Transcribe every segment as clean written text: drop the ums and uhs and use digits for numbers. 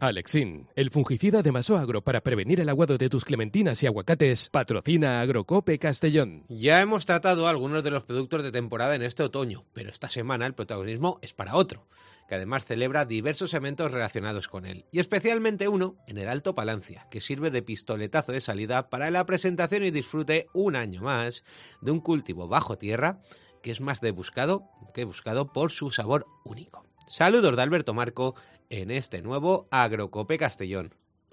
Alexin, el fungicida de Masoagro para prevenir el aguado de tus clementinas y aguacates, patrocina Agrocope Castellón. Ya hemos tratado algunos de los productos de temporada en este otoño, pero esta semana el protagonismo es para otro, que además celebra diversos eventos relacionados con él, y especialmente uno en el Alto Palancia, que sirve de pistoletazo de salida para la presentación y disfrute un año más de un cultivo bajo tierra que es más de buscado que buscado por su sabor único. Saludos de Alberto Marco en este nuevo Agrocope Castellón.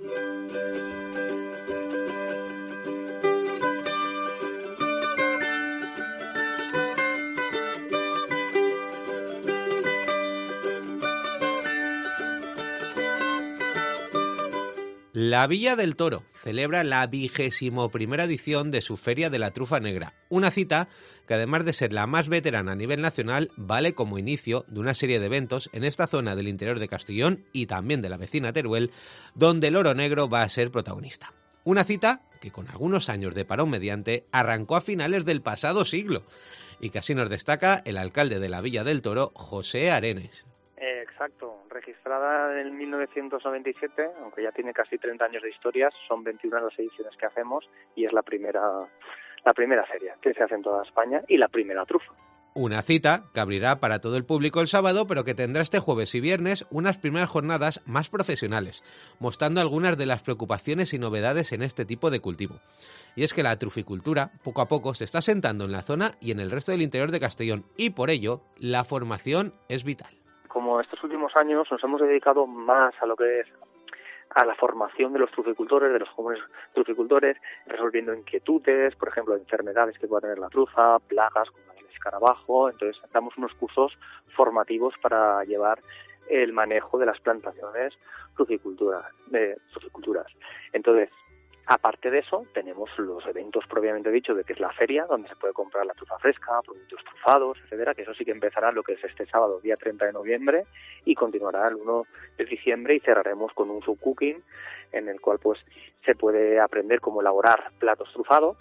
La Villa del Toro celebra la 21ª edición de su Feria de la Trufa Negra, una cita que además de ser la más veterana a nivel nacional, vale como inicio de una serie de eventos en esta zona del interior de Castellón y también de la vecina Teruel, donde el oro negro va a ser protagonista. Una cita que con algunos años de parón mediante arrancó a finales del pasado siglo y que así nos destaca el alcalde de la Villa del Toro, José Arenes. Exacto, registrada en 1997, aunque ya tiene casi 30 años de historias, son 21 las ediciones que hacemos y es la primera feria que se hace en toda España y la primera trufa. Una cita que abrirá para todo el público el sábado, pero que tendrá este jueves y viernes unas primeras jornadas más profesionales, mostrando algunas de las preocupaciones y novedades en este tipo de cultivo. Y es que la truficultura, poco a poco, se está asentando en la zona y en el resto del interior de Castellón, y por ello, la formación es vital. Como estos últimos años nos hemos dedicado más a lo que es a la formación de los truficultores, de los jóvenes truficultores, resolviendo inquietudes, por ejemplo, enfermedades que pueda tener la trufa, plagas como el escarabajo. Entonces, damos unos cursos formativos para llevar el manejo de las plantaciones truficulturas. Entonces, aparte de eso, tenemos los eventos propiamente dicho de que es la feria, donde se puede comprar la trufa fresca, productos trufados, etcétera, que eso sí que empezará lo que es este sábado, día 30 de noviembre, y continuará el 1 de diciembre y cerraremos con un subcooking en el cual pues se puede aprender cómo elaborar platos trufados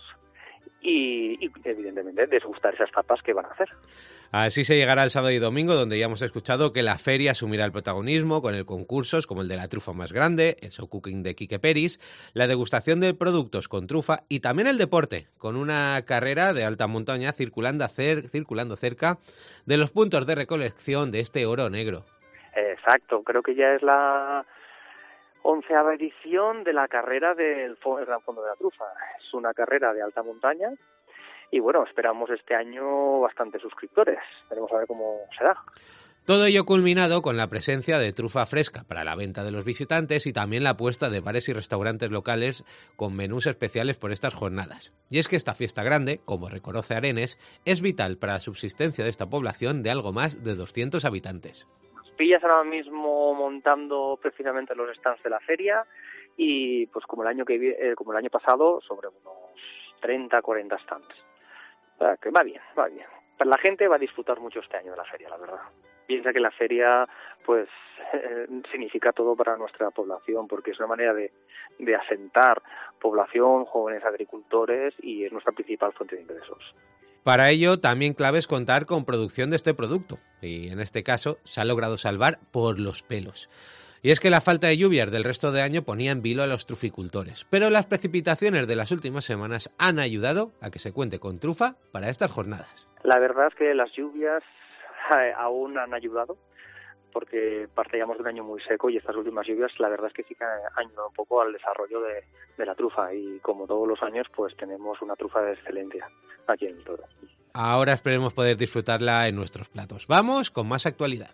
y evidentemente degustar esas tapas que van a hacer. Así se llegará el sábado y domingo, donde ya hemos escuchado que la feria asumirá el protagonismo con el concursos como el de la trufa más grande, el show cooking de Quique Peris, la degustación de productos con trufa y también el deporte, con una carrera de alta montaña circulando cerca de los puntos de recolección de este oro negro. Exacto, creo que ya es la 11ª edición de la carrera del Gran Fondo de la Trufa. Es una carrera de alta montaña y bueno, esperamos este año bastantes suscriptores. Veremos a ver cómo será. Todo ello culminado con la presencia de trufa fresca para la venta de los visitantes y también la apuesta de bares y restaurantes locales con menús especiales por estas jornadas. Y es que esta fiesta grande, como reconoce Arenes, es vital para la subsistencia de esta población de algo más de 200 habitantes. Pillas ahora mismo montando precisamente los stands de la feria y pues como el año pasado sobre unos 30-40 stands. O sea, que va bien. Pero la gente va a disfrutar mucho este año de la feria, la verdad. Piensa que la feria pues significa todo para nuestra población porque es una manera de asentar población, jóvenes agricultores y es nuestra principal fuente de ingresos. Para ello, también clave es contar con producción de este producto, y en este caso se ha logrado salvar por los pelos. Y es que la falta de lluvias del resto de año ponía en vilo a los truficultores, pero las precipitaciones de las últimas semanas han ayudado a que se cuente con trufa para estas jornadas. La verdad es que las lluvias aún han ayudado, porque partíamos de un año muy seco y estas últimas lluvias la verdad es que sí que han ayudado un poco al desarrollo de la trufa y como todos los años pues tenemos una trufa de excelencia aquí en el Toro. Ahora esperemos poder disfrutarla en nuestros platos. Vamos con más actualidad.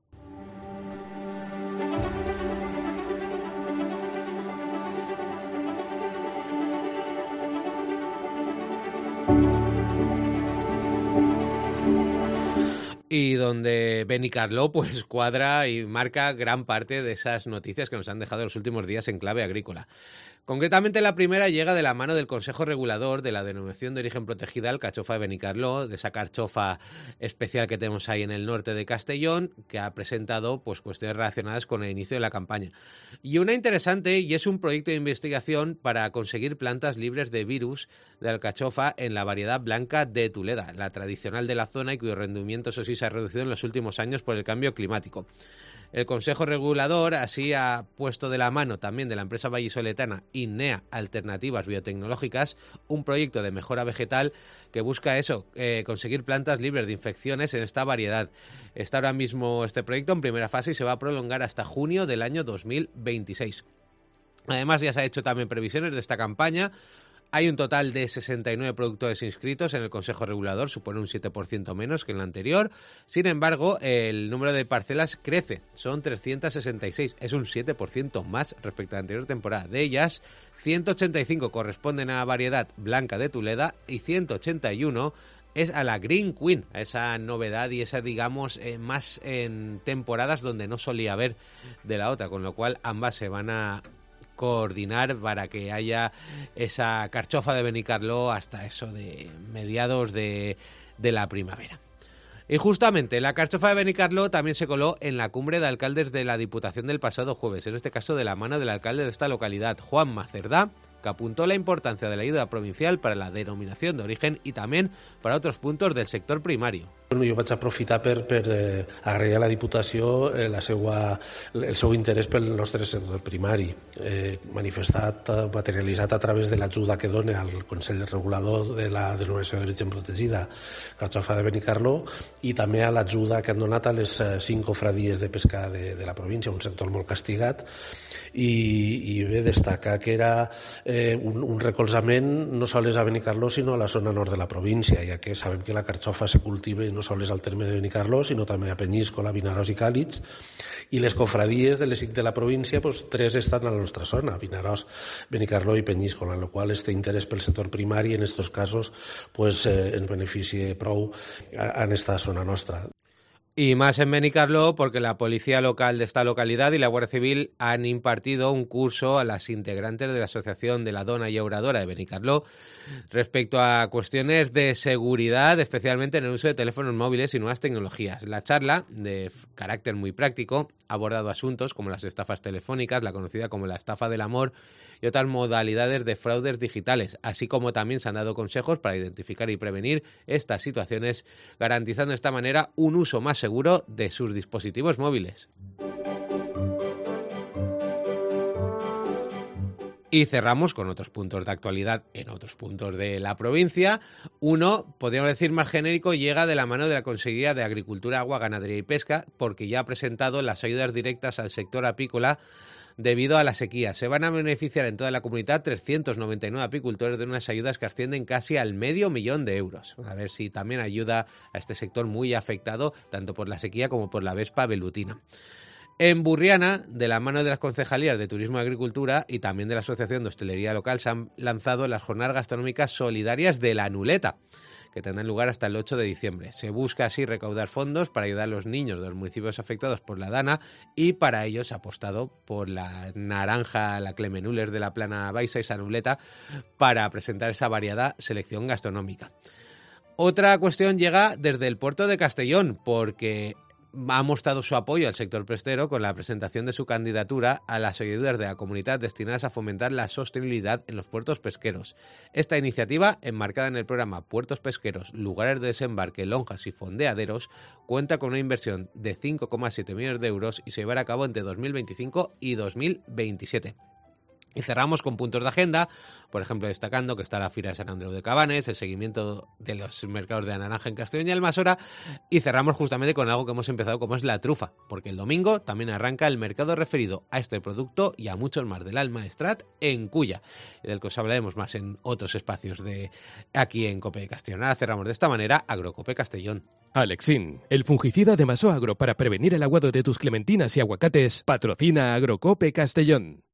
Y donde Benicarló pues cuadra y marca gran parte de esas noticias que nos han dejado los últimos días en clave agrícola. Concretamente la primera llega de la mano del Consejo Regulador de la Denominación de Origen Protegida Alcachofa de Benicarló, de esa carchofa especial que tenemos ahí en el norte de Castellón, que ha presentado pues cuestiones relacionadas con el inicio de la campaña. Y una interesante, y es un proyecto de investigación para conseguir plantas libres de virus de alcachofa en la variedad blanca de Tuleda, la tradicional de la zona y cuyo rendimiento, eso sí, se ha reducido en los últimos años por el cambio climático. El Consejo Regulador así ha puesto de la mano también de la empresa vallisoletana INNEA Alternativas Biotecnológicas un proyecto de mejora vegetal que busca conseguir plantas libres de infecciones en esta variedad. Está ahora mismo este proyecto en primera fase y se va a prolongar hasta junio del año 2026. Además, ya se ha hecho también previsiones de esta campaña. Hay un total de 69 productores inscritos en el Consejo Regulador, supone un 7% menos que en el anterior. Sin embargo, el número de parcelas crece, son 366, es un 7% más respecto a la anterior temporada. De ellas, 185 corresponden a la variedad blanca de Tuleda y 181 es a la Green Queen, a esa novedad y esa, digamos, más en temporadas donde no solía haber de la otra, con lo cual ambas se van a coordinar para que haya esa carchofa de Benicarló hasta eso de mediados de la primavera. Y justamente la carchofa de Benicarló también se coló en la cumbre de alcaldes de la Diputación del pasado jueves, en este caso de la mano del alcalde de esta localidad, Juanma Cerdá, que apuntó la importancia de la ayuda provincial para la denominación de origen i també per a altres punts del sector primari. Jo vaig aprofitar per agrair a la Diputació el seu interès pel nostre sector primari, materialitzat a través de l'ajuda que dona al Consell Regulador de la denominació d'origen protegida Carxofa de Benicarló i també a l'ajuda que han donat a les 5 cofradies de pesca de la província, un sector molt castigat, i bé, destacar que era un recolzament no sols a Benicarló sinó a la zona nord de la província, ja que sabem que la carxofa se cultiva no sols al terme de Benicarló sinó també a Penyíscola, Vinaròs i Càlix, i les cofradies de les 5 de la província, 3 estan a la nostra zona, Vinaròs, Benicarló i Penyíscola, en la qual este interès pel sector primari en estos casos ens beneficia prou en esta zona nostra. Y más en Benicarló porque la policía local de esta localidad y la Guardia Civil han impartido un curso a las integrantes de la Asociación de la Dona Llauradora de Benicarló respecto a cuestiones de seguridad, especialmente en el uso de teléfonos móviles y nuevas tecnologías. La charla, de carácter muy práctico, ha abordado asuntos como las estafas telefónicas, la conocida como la estafa del amor y otras modalidades de fraudes digitales, así como también se han dado consejos para identificar y prevenir estas situaciones, garantizando de esta manera un uso más seguro de sus dispositivos móviles. Y cerramos con otros puntos de actualidad en otros puntos de la provincia. Uno, podríamos decir más genérico, llega de la mano de la Consejería de Agricultura, Agua, Ganadería y Pesca, porque ya ha presentado las ayudas directas al sector apícola debido a la sequía. Se van a beneficiar en toda la comunidad 399 apicultores de unas ayudas que ascienden casi al $500,000 de euros. A ver si también ayuda a este sector muy afectado tanto por la sequía como por la vespa velutina. En Burriana, de la mano de las concejalías de Turismo y Agricultura y también de la Asociación de Hostelería Local, se han lanzado las jornadas gastronómicas solidarias de la Nuleta, que tendrán lugar hasta el 8 de diciembre. Se busca así recaudar fondos para ayudar a los niños de los municipios afectados por la Dana y para ello se ha apostado por la naranja, la Clemenules de la Plana Baixa y Sanuleta para presentar esa variada selección gastronómica. Otra cuestión llega desde el puerto de Castellón, porque ha mostrado su apoyo al sector pesquero con la presentación de su candidatura a las ayudas de la comunidad destinadas a fomentar la sostenibilidad en los puertos pesqueros. Esta iniciativa, enmarcada en el programa Puertos Pesqueros, Lugares de Desembarque, Lonjas y Fondeaderos, cuenta con una inversión de 5,7 millones de euros y se llevará a cabo entre 2025 y 2027. Y cerramos con puntos de agenda, por ejemplo, destacando que está la Fira de San Andreu de Cabanes, el seguimiento de los mercados de la naranja en Castellón y Almasora, y cerramos justamente con algo que hemos empezado como es la trufa, porque el domingo también arranca el mercado referido a este producto y a muchos más del Maestrat en Culla, del que os hablaremos más en otros espacios de aquí en Cope de Castellón. Ahora cerramos de esta manera Agrocope Castellón. Alexin, el fungicida de Masoagro para prevenir el aguado de tus clementinas y aguacates, patrocina Agrocope Castellón.